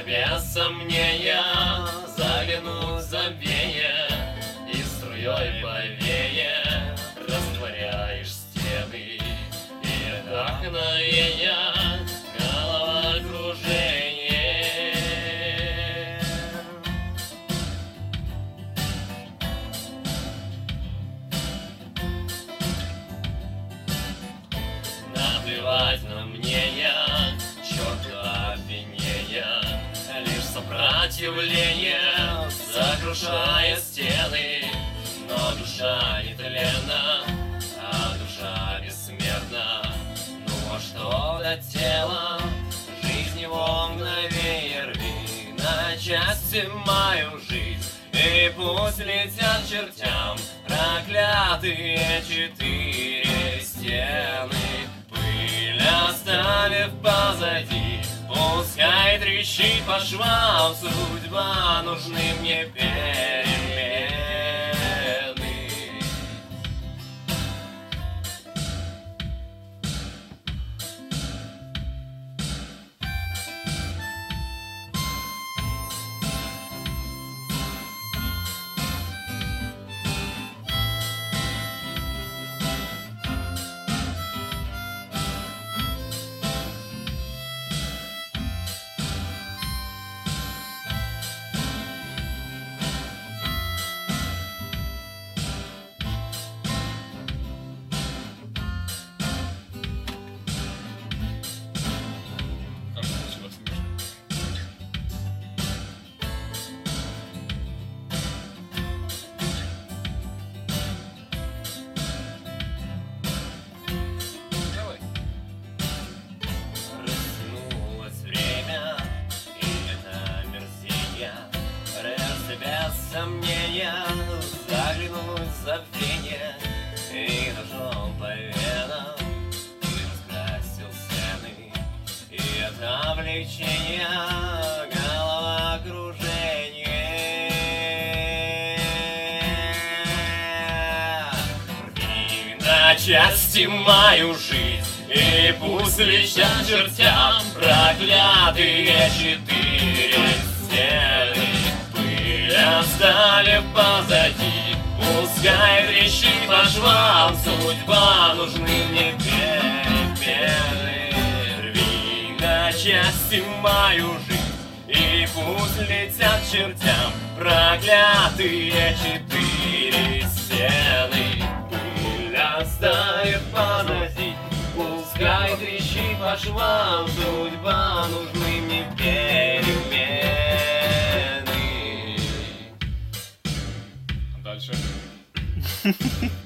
без сомнения загляну в забвение и струей повея растворяешь стены и вдохновения головокружение. Наплевать на мнение, черту обвинения, лишь сопротивление сокрушает стены. Но душа нетленна, а душа бессмертна. Ну а что до тела, жизнь его мгновенье рви на части мою жизнь. И пусть летят чертям проклятые 4 стены. Пыль оставив позади, пускай трещит по швам судьба, нужны мне перемены. Без сомнения заглянуть в забвенье и ножом по венам ты раскрасил сцены, и это облегчение головокружение. Рви на части мою жизнь, и пусть летят чертям проклятые 4 стены. Оставив позади, пускай трещит по швам судьба, нужны мне перемены. Рви на части мою жизнь, и пусть летят чертям проклятые 4 стены. Пыль оставив позади, пускай трещит по швам судьба, нужны мне перемены. Дальше.